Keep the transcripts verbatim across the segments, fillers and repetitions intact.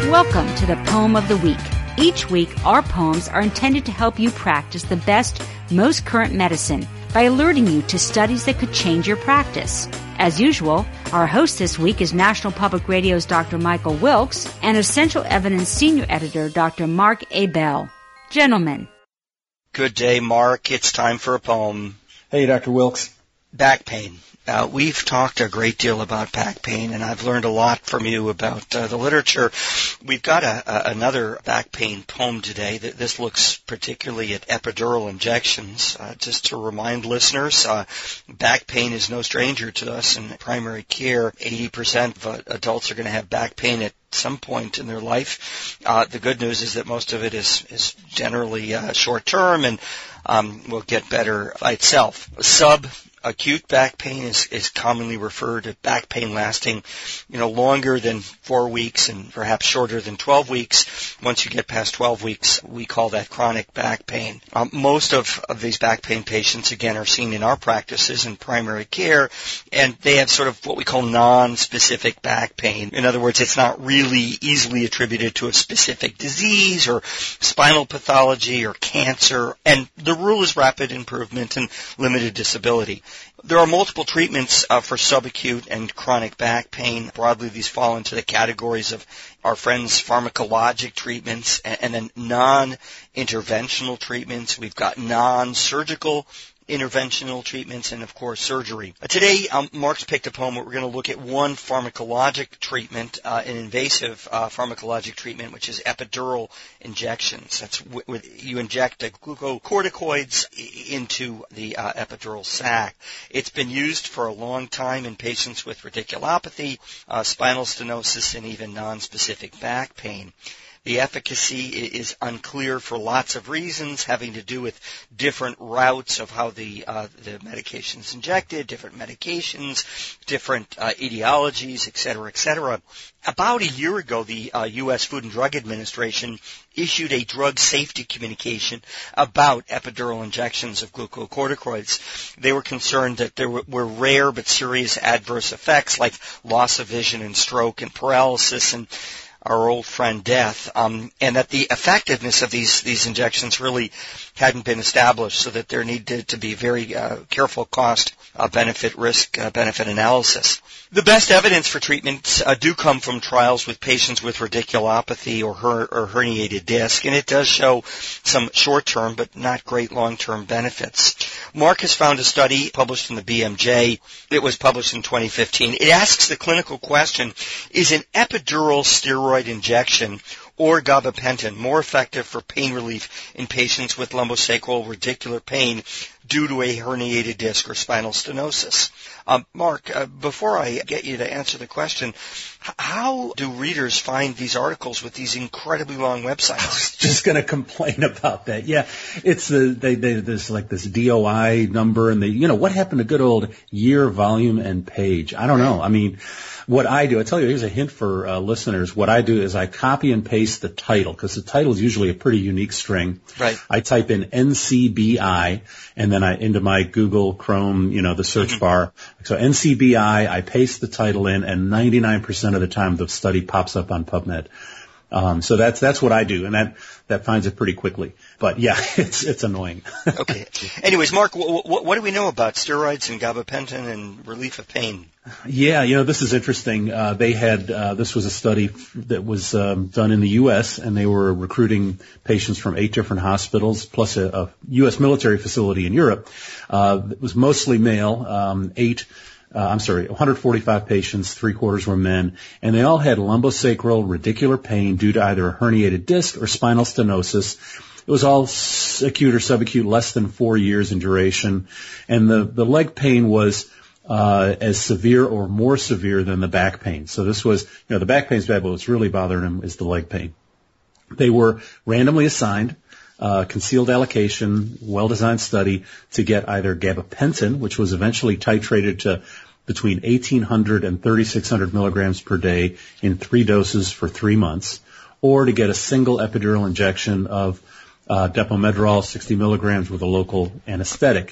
Welcome to the Poem of the Week. Each week, our poems are intended to help you practice the best, most current medicine by alerting you to studies that could change your practice. As usual, our host this week is National Public Radio's Doctor Michael Wilkes and Essential Evidence Senior Editor Doctor Mark A. Bell. Gentlemen. Good day, Mark. It's time for a poem. Hey, Doctor Wilkes. Back pain. Uh, we've talked a great deal about back pain, and I've learned a lot from you about uh, the literature. We've got a, a, another back pain poem today. This looks particularly at epidural injections. Uh, just to remind listeners, uh, back pain is no stranger to us in primary care. eighty percent of uh, adults are going to have back pain at some point in their life. Uh, the good news is that most of it is, is generally uh, short-term and um, will get better by itself. Sub Acute back pain is, is commonly referred to back pain lasting, you know, longer than four weeks and perhaps shorter than twelve weeks. Once you get past twelve weeks, we call that chronic back pain. Um, most of, of these back pain patients, again, are seen in our practices in primary care, and they have sort of what we call non-specific back pain. In other words, it's not really easily attributed to a specific disease or spinal pathology or cancer, and the rule is rapid improvement and limited disability. There are multiple treatments uh, for subacute and chronic back pain. Broadly, these fall into the categories of our friends' pharmacologic treatments and, and then non-interventional treatments. We've got non-surgical interventional treatments, and, of course, surgery. Uh, today, um, Mark's picked a poem where we're going to look at one pharmacologic treatment, uh, an invasive uh, pharmacologic treatment, which is epidural injections. That's w- with, you inject uh, glucocorticoids into the uh, epidural sac. It's been used for a long time in patients with radiculopathy, uh, spinal stenosis, and even nonspecific back pain. The efficacy is unclear for lots of reasons, having to do with different routes of how the uh, the medication is injected, different medications, different uh, etiologies, et cetera, et cetera. About a year ago, the uh, U S Food and Drug Administration issued a drug safety communication about epidural injections of glucocorticoids. They were concerned that there were, were rare but serious adverse effects like loss of vision and stroke and paralysis and our old friend death, um, and that the effectiveness of these, these injections really hadn't been established, so that there needed to be very uh, careful cost, uh, benefit, risk, uh, benefit analysis. The best evidence for treatments uh, do come from trials with patients with radiculopathy or, her- or herniated disc, and it does show some short-term but not great long-term benefits. Mark has found a study published in the B M J. It was published in twenty fifteen. It asks the clinical question, is an epidural steroid injection or gabapentin more effective for pain relief in patients with lumbosacral radicular pain due to a herniated disc or spinal stenosis? Um, Mark, uh, before I get you to answer the question, h- how do readers find these articles with these incredibly long websites? I was just going to complain about that. Yeah, it's the they, they, there's like this D O I number, and the you know what happened to good old year, volume, and page? I don't know. I mean, what I do, I tell you, here's a hint for uh, listeners. What I do is I copy and paste the title, because the title is usually a pretty unique string. Right. I type in N C B I, and then I into my Google Chrome, you know, the search mm-hmm. bar. So N C B I, I paste the title in, and ninety-nine percent of the time the study pops up on PubMed. Um, so that's that's what I do, and that that finds it pretty quickly. But yeah, it's it's annoying. Okay. Anyways, Mark, w- w- what do we know about steroids and gabapentin and relief of pain? Yeah, you know, this is interesting. Uh, they had uh, this was a study that was um, done in the U S, and they were recruiting patients from eight different hospitals plus a, a U S military facility in Europe. Uh, it was mostly male, um, eight. Uh, I'm sorry, one hundred forty-five patients, three quarters were men, and they all had lumbosacral radicular pain due to either a herniated disc or spinal stenosis. It was all acute or subacute, less than four years in duration, and the, the leg pain was uh as severe or more severe than the back pain. So this was, you know, the back pain's bad, but what's really bothering them is the leg pain. They were randomly assigned Uh, concealed allocation, well-designed study to get either gabapentin, which was eventually titrated to between eighteen hundred and thirty-six hundred milligrams per day in three doses for three months, or to get a single epidural injection of uh, Depomedrol, sixty milligrams with a local anesthetic.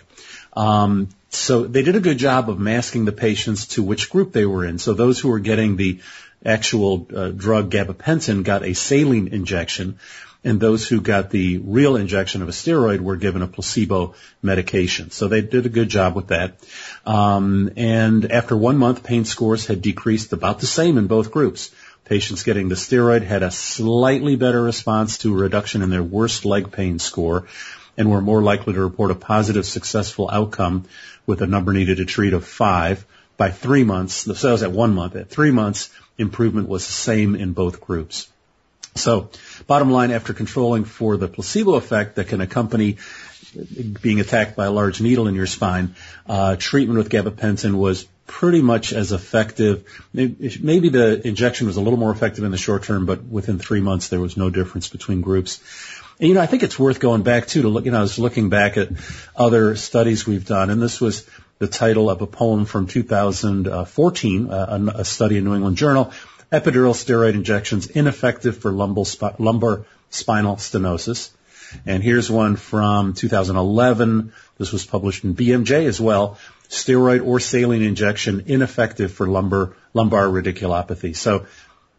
Um, so they did a good job of masking the patients to which group they were in. So those who were getting the actual uh, drug gabapentin got a saline injection, and those who got the real injection of a steroid were given a placebo medication. So they did a good job with that. Um, and after one month, pain scores had decreased about the same in both groups. Patients getting the steroid had a slightly better response to a reduction in their worst leg pain score and were more likely to report a positive, successful outcome with a number needed to treat of five. By three months, so that was at one month. At three months, improvement was the same in both groups. So, bottom line, after controlling for the placebo effect that can accompany being attacked by a large needle in your spine, uh, treatment with gabapentin was pretty much as effective. Maybe the injection was a little more effective in the short term, but within three months there was no difference between groups. And, you know, I think it's worth going back, too, to look, you know, I was looking back at other studies we've done, and this was the title of a poem from two thousand fourteen, uh, a study in New England Journal, Epidural Steroid Injections Ineffective for Lumbar, sp- lumbar Spinal Stenosis. And here's one from two thousand eleven. This was published in B M J as well. Steroid or saline injection ineffective for lumbar, lumbar radiculopathy. So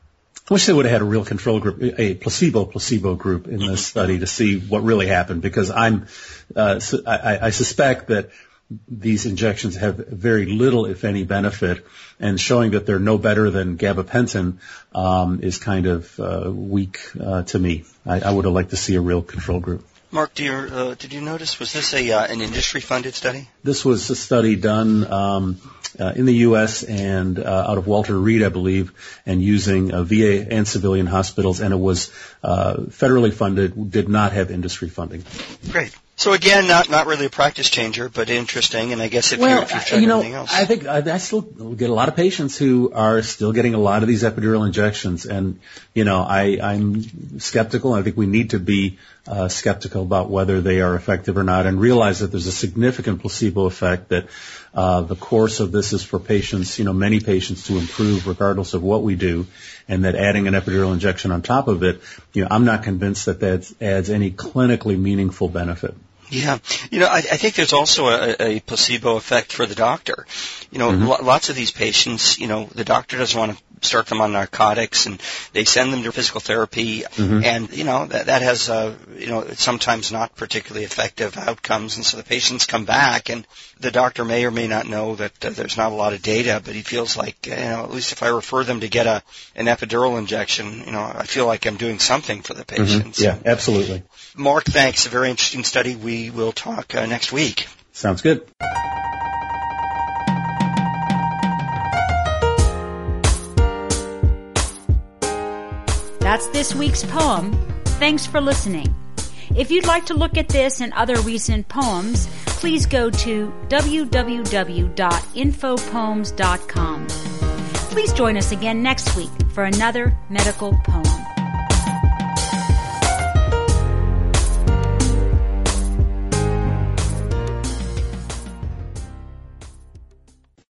I wish they would have had a real control group, a placebo placebo group in this study to see what really happened, because I'm, uh, I, I suspect that these injections have very little, if any, benefit, and showing that they're no better than gabapentin um, is kind of uh, weak uh, to me. I, I would have liked to see a real control group. Mark, do you, uh, did you notice, was this a uh, an industry-funded study? This was a study done um, uh, in the U S and uh, out of Walter Reed, I believe, and using uh, V A and civilian hospitals, and it was uh, federally funded, did not have industry funding. Great. So again, not not really a practice changer, but interesting. And I guess if, well, you're, if you've tried you know, anything else, I think I, I still get a lot of patients who are still getting a lot of these epidural injections, and you know, I, I'm skeptical. I think we need to be uh, skeptical about whether they are effective or not, and realize that there's a significant placebo effect. That uh, the course of this is for patients, you know, many patients to improve regardless of what we do, and that adding an epidural injection on top of it, you know, I'm not convinced that that adds any clinically meaningful benefit. Yeah. You know, I, I think there's also a, a placebo effect for the doctor. You know, mm-hmm. lo- lots of these patients, you know, the doctor doesn't want to start them on narcotics, and they send them to physical therapy, mm-hmm. and, you know, that, that has, uh, you know, sometimes not particularly effective outcomes, and so the patients come back, and the doctor may or may not know that uh, there's not a lot of data, but he feels like, you know, at least if I refer them to get a an epidural injection, you know, I feel like I'm doing something for the patients. Mm-hmm. Yeah, absolutely. Mark, thanks. A very interesting study. We will talk uh, next week. Sounds good. That's this week's poem. Thanks for listening. If you'd like to look at this and other recent poems, please go to w w w dot info poems dot com. Please join us again next week for another medical poem.